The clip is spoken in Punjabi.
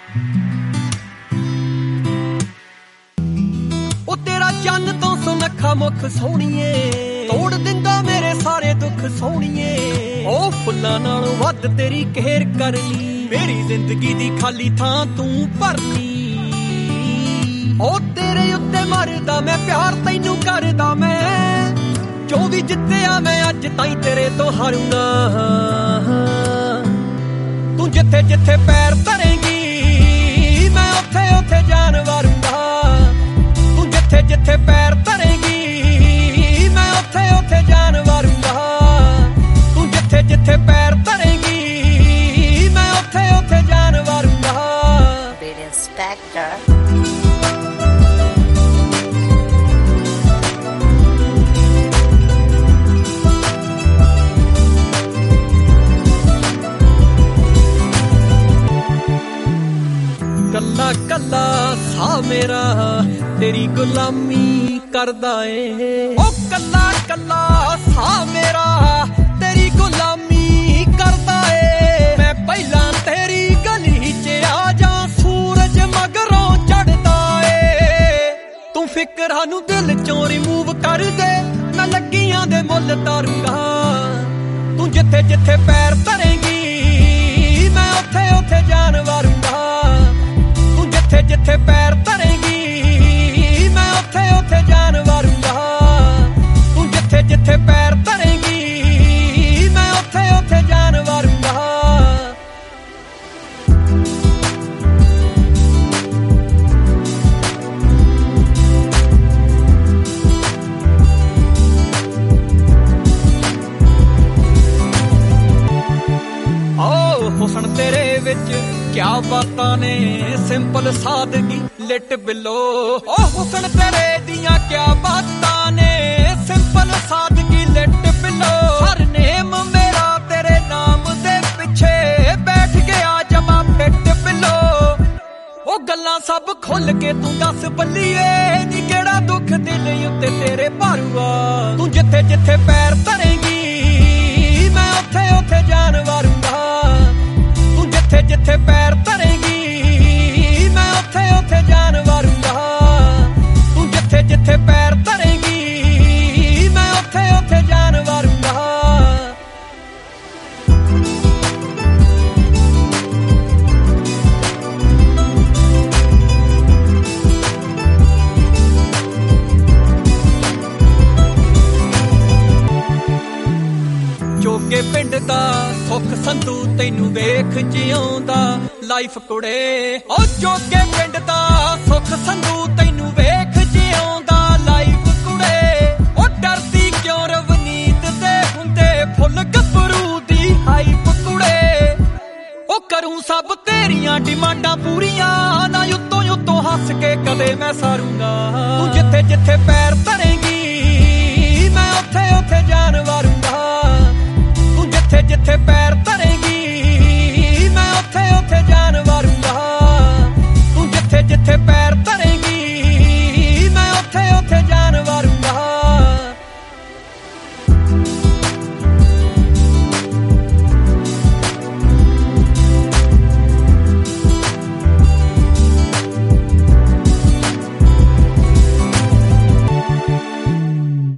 ਉਹ ਤੇਰਾ ਚੰਨ ਤੋਂ ਸੁਨੱਖਾ ਮੁਖ ਸੋਹਣੀਏ, ਤੋੜ ਦਿੰਦਾ ਮੇਰੇ ਸਾਰੇ ਦੁੱਖ ਸੋਹਣੀਏ। ਉਹ ਫੁੱਲਾਂ ਨਾਲੋਂ ਵੱਧ ਤੇਰੀ ਕੇਅਰ ਕਰਨੀ, ਮੇਰੀ ਜ਼ਿੰਦਗੀ ਦੀ ਖਾਲੀ ਥਾਂ ਤੂੰ ਭਰਨੀ। ਉਹ ਤੇਰੇ ਉੱਤੇ ਮਰਦਾ ਮੈਂ ਪਿਆਰ ਤੈਨੂੰ ਕਰਦਾ ਮੈਂ, ਜੋ ਵੀ ਜਿੱਤਿਆ ਮੈਂ ਅੱਜ ਤਾਈਂ ਤੇਰੇ ਤੋਂ ਹਾਰੂੰਗਾ। ਤੂੰ ਜਿੱਥੇ ਜਿੱਥੇ ਪੈਰ ਧਰੇਂਗੀ ਮੈਂ ਉੱਥੇ ਉੱਥੇ ਜਾਨ ਵਾਰੂੰਗਾ। ਤੂੰ ਜਿੱਥੇ ਜਿੱਥੇ ਪੈਰ ਧਰੇਂਗੀ ਮੈਂ ਉੱਥੇ ਉੱਥੇ ਜਾਨ ਵਾਰੂੰਗਾ। ਤੂੰ ਜਿੱਥੇ ਜਿੱਥੇ ਪੈਰ ਧਰੇਂਗੀ ਮੈਂ ਉੱਥੇ ਉੱਥੇ ਜਾਨ ਵਾਰੂੰਗਾ। Beat Inspector. ਕੱਲਾ ਕੱਲਾ ਸਾਹ ਮੇਰਾ ਤੇਰੀ ਗੁਲਾਮੀ ਕਰਦਾ ਏ। ਉਹ ਕੱਲਾ ਕੱਲਾ ਸਾਹ ਮੇਰਾ ਤੇਰੀ ਗੁਲਾਮੀ ਕਰਦਾ ਏ। ਮੈਂ ਪਹਿਲਾਂ ਤੇਰੀ ਗਲੀ 'ਚ ਆ ਜਾ, ਸੂਰਜ ਮਗਰੋਂ ਚੜਦਾ ਏ। ਤੂੰ ਫਿਕਰਾਂ ਨੂੰ ਦਿਲ 'ਚੋਂ ਰਿਮੂਵ ਕਰ ਦੇ, ਮੈਂ ਲੱਗੀਆਂ ਦੇ ਮੁੱਲ ਤਾਰੂੰਗਾ। ਤੂੰ ਜਿੱਥੇ ਜਿੱਥੇ ਪੈਰ ਧਰੇਂਗੀ ਮੈਂ ਉੱਥੇ ਉੱਥੇ ਜਾਨ ਵਾਰੂੰਗਾ। ਜਿੱਥੇ ਜਿੱਥੇ ਪੈਰ ਧਰੇਂਗੀ ਮੈਂ ਉੱਥੇ ਉੱਥੇ ਜਾਨ ਵਾਰੂੰਗਾ। ਤੂੰ ਜਿੱਥੇ ਜਿੱਥੇ ਪੈਰ ਧਰੇਂਗੀ ਮੈਂ ਉੱਥੇ ਉੱਥੇ ਜਾਨ ਵਾਰੂੰਗਾ। ਓ ਹੁਸਨ ਤੇਰੇ ਵਿੱਚ ਕਿਆ ਬਾਤਾਂ ਨੇ, ਸਿੰਪਲ ਸਾਦਗੀ ਲਿਟ ਬਿਲੋ। ਉਹ ਹੁਸਨ ਤੇਰੇ ਦੀਆਂ ਕਿਆ ਬਾਤਾਂ ਨੇ, ਸਿੰਪਲ ਸਾਦਗੀ ਲਿਟ ਬਿਲੋ। ਹਰ ਨੇਮ ਮੇਰਾ ਤੇਰੇ ਨਾਮ ਦੇ ਪਿੱਛੇ ਬੈਠ ਗਿਆ ਜਮਾ ਫਿੱਟ ਬਿਲੋ। ਉਹ ਗੱਲਾਂ ਸਭ ਖੁੱਲ ਕੇ ਤੂੰ ਦੱਸ ਬੱਲੀਏ, ਨੀ ਕਿਹੜਾ ਦੁੱਖ ਦਿਲ ਉੱਤੇ ਤੇਰੇ ਭਾਰੂਆ। ਤੂੰ ਜਿੱਥੇ ਜਿੱਥੇ ਪੈਰ ਧਰੇਂਗੀ ਮੈਂ ਉੱਥੇ ਉੱਥੇ ਜਾਨ ਵਾਰੂੰਗਾ। ਤੂੰ ਜਿੱਥੇ ਜਿੱਥੇ ਪੈਰ ਧਰੇਂਗੀ ਮੈਂ ਉੱਥੇ ਉੱਥੇ ਜਾਨ ਵਾਰੂੰਗਾ। ਤੂੰ ਜਿੱਥੇ ਜਿੱਥੇ ਪੈਰ ਧਰੇਂਗੀ ਮੈਂ ਉੱਥੇ ਉੱਥੇ ਜਾਨ ਵਾਰੂੰਗਾ। ਜੋਗੇ ਪਿੰਡ ਦਾ ਸੁੱਖ ਸੰਧੂ ਤੈਨੂੰ ਵੇਖ ਜਿਉਂਦਾ ਲਾਈਫ ਕੁੜੇ। ਉਹ ਜੋਗੇ ਪਿੰਡ ਦਾ ਸੁੱਖ ਸੰਧੂ ਤੈਨੂੰ ਵੇਖ ਜਿਉਂਦਾ ਲਾਈਫ ਕੁੜੇ। ਉਹ ਡਰਦੀ ਕਿਉਂ ਰਵਨੀਤ ਦੇ ਹੁੰਦੇ ਫੁੱਲ ਗੱਭਰੂ ਦੀ ਹਾਈਪ ਕੁੜੇ। ਉਹ ਕਰੂੰ ਸਭ ਤੇਰੀਆਂ ਡਿਮਾਂਡਾਂ ਪੂਰੀਆਂ, ਨਾ ਉੱਤੋਂ ਉੱਤੋਂ ਹੱਸ ਕੇ ਕਦੇ ਮੈਂ ਸਾਰੂੰਗਾ।